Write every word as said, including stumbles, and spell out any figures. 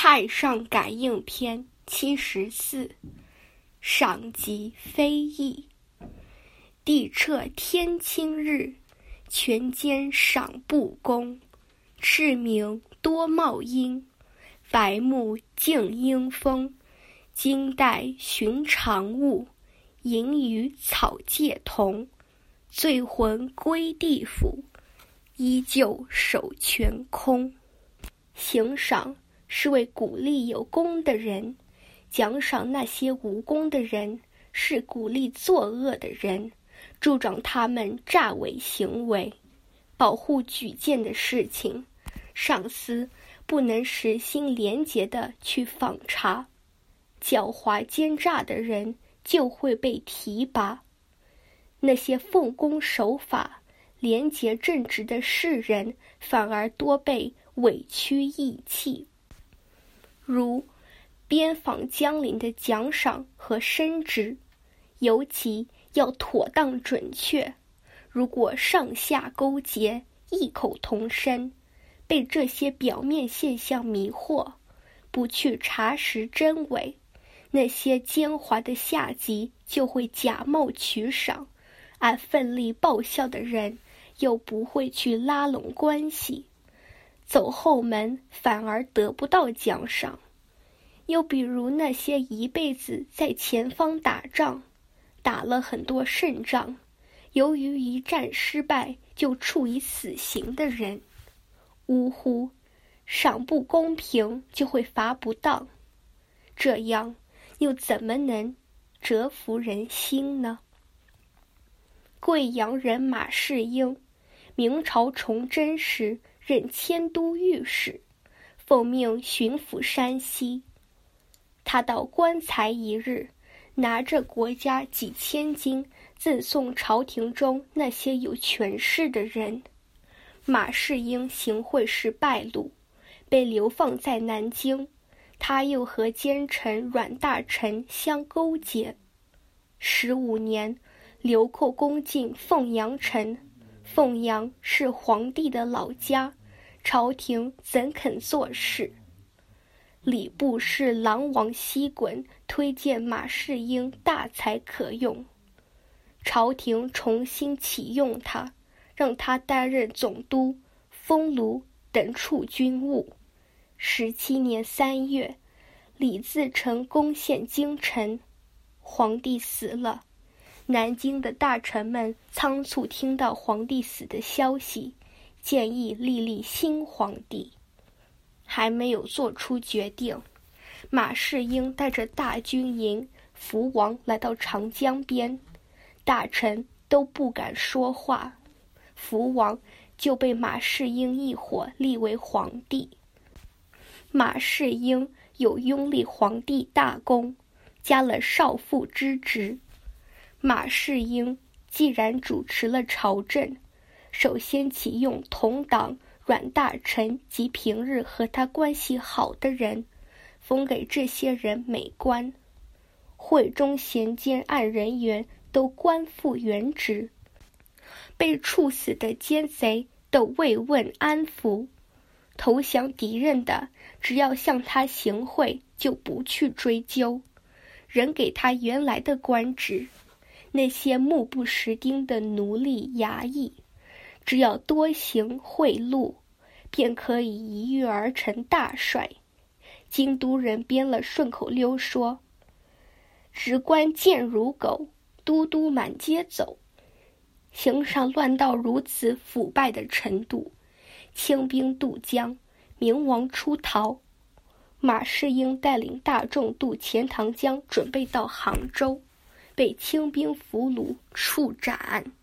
太上感应篇七十四，赏极非议。地彻天清日，泉间赏不公。赤明多冒阴，白木静应风。金带寻常物，银与草芥同。醉魂归地府，依旧守泉空。行赏是为鼓励有功的人，奖赏那些无功的人是鼓励作恶的人，助长他们诈伪行为。保护举荐的事情，上司不能实心廉洁地去访查，狡猾奸诈的人就会被提拔。那些奉公守法、廉洁正直的士人反而多被委屈义气。如边防将领的奖赏和升职，尤其要妥当准确。如果上下勾结、异口同声，被这些表面现象迷惑，不去查实真伪，那些奸猾的下级就会假冒取赏，而奋力报效的人又不会去拉拢关系，走后门反而得不到奖赏。又比如那些一辈子在前方打仗，打了很多胜仗，由于一战失败就处以死刑的人，呜呼，赏不公平就会罚不当，这样又怎么能折服人心呢？贵阳人马士英，明朝崇祯时任迁都御史，奉命巡抚山西。他到棺材一日，拿着国家几千金赠送朝廷中那些有权势的人。马士英行贿时败露，被流放在南京，他又和奸臣阮大铖相勾结。十五年，流寇攻进凤阳城，凤阳是皇帝的老家，朝廷怎肯做事？礼部侍郎王锡衮推荐马士英大才可用，朝廷重新启用他，让他担任总督、封卢等处军务。十七年三月，李自成攻陷京城，皇帝死了。南京的大臣们仓促听到皇帝死的消息，建议立立新皇帝。还没有做出决定，马士英带着大军迎福王来到长江边，大臣都不敢说话，福王就被马士英一伙立为皇帝。马士英有拥立皇帝大功，加了少傅之职。马士英既然主持了朝政，首先启用同党阮大铖及平日和他关系好的人，封给这些人美官。会中衔奸案人员都官复原职，被处死的奸贼都慰问安抚，投降敌人的只要向他行贿就不去追究，仍给他原来的官职。那些目不识丁的奴隶衙役，只要多行贿赂，便可以一跃而成大帅。京都人编了顺口溜说：职官贱如狗，都督满街走。行赏乱到如此腐败的程度，清兵渡江，明王出逃。马士英带领大众渡钱塘江，准备到杭州，被清兵俘虏处斩。